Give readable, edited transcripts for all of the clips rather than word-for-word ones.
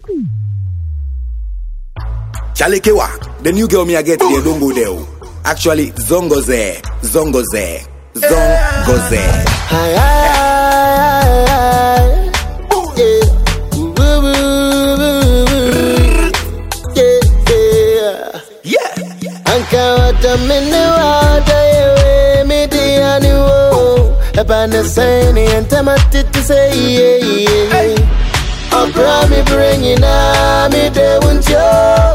Chalekewa, the new girl me I get there, don't go there. Actually, Zongoze. Zongoze. Yeah. Ankawata minewata yewe midianiwo. Epana sayni entematiti say yeah. Abra mi bringing na mi de unjo.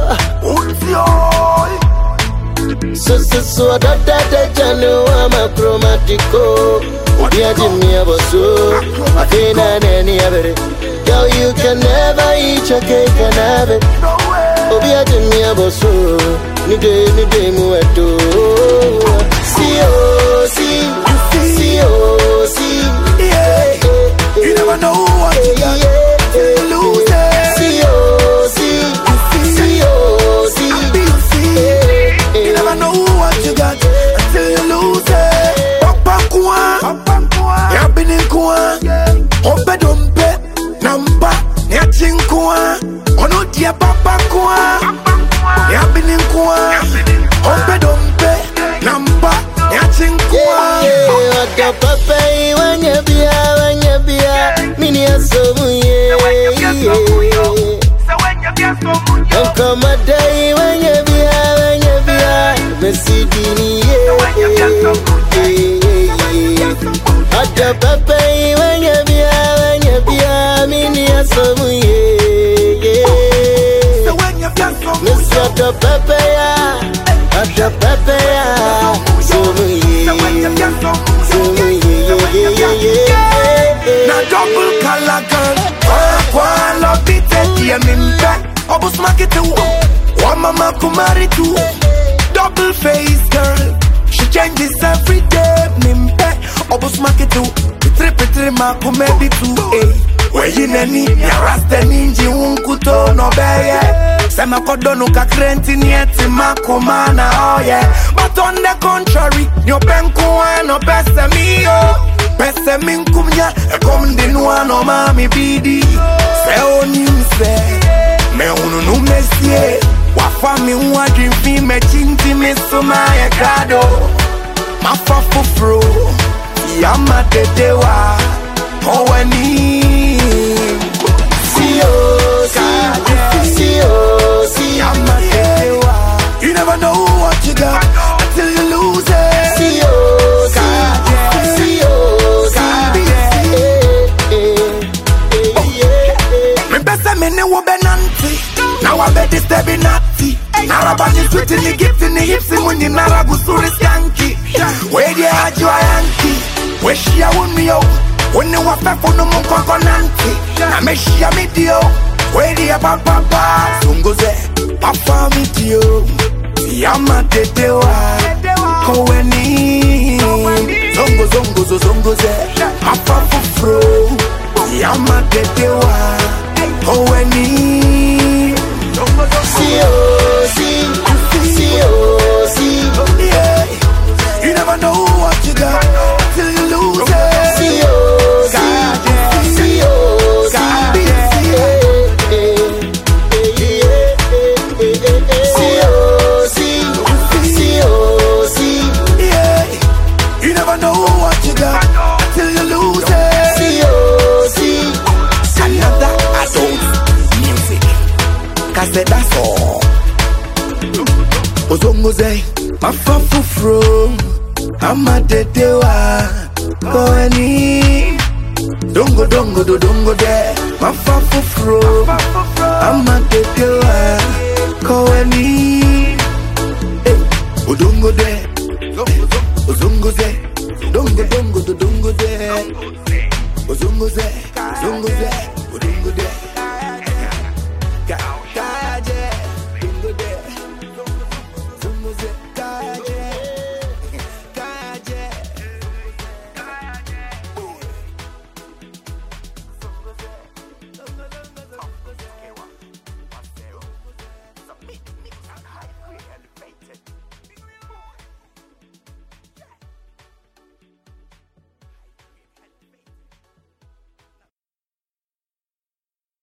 So da jano ama chromatico. Odia jimi aboso. Afina neni abere. Girl, you can never eat your cake and have it. Odia jimi aboso. Ni de mueto. See. Yeah. You never know what you got till you lose it. You never know what you got until you lose it. Papa kwa, yabini kwa, ope dompe, namba, nyachin kwa, onodia papa kwa, yabini kwa, ope dompe, namba, nyachin kwa. Waka papa wanyabia, mini asomu ye. Nkoma dai wanyabia, mesidini ye. Waka papa wanyabia, mini asomu ye. Mr. Papa ya, somu ye. Na double color girl, kwa love it, yeah mimpe. Obus market one mama kumari too. Double face girl, she changes every day. Mimpe, obus market triple ma kumedi too. Where you nani, ya rasta ninji unkuto no beye. Sema kodono kakrenti nieti makumana oh yeah. But on the contrary, nyo penkuwa no pese miyo. Pese minkumya, komdi nuwa no mami bidi. Se onimse, me ununu mesie. Wafami uwa jimfi me chinti misuma ye kado. Mafafufro, yama dedewa. Oweni. You never know what you got until you lose it. Me best me ne wo benanti. Now I bet this be natty. Narabani sweet in the gift in the hips and when you naragu suri skanky. Where the ajwa yanki? Where she a won me out? When you want back for no more coconanti. Na me she a me dio. Where the papa Zongoze, papa me dio. Yama dedewa Koweni Zongoze Papa fufro Yama dedewa Koweni Yeah. You never know what you got till you lose it. That's all. Ozongoze, my fufro, I'm a dedewa. Koeni, dongo de, my fufro, I'm a dedewa. Koeni, odongo de, ozongoze, dongo de, ozongoze.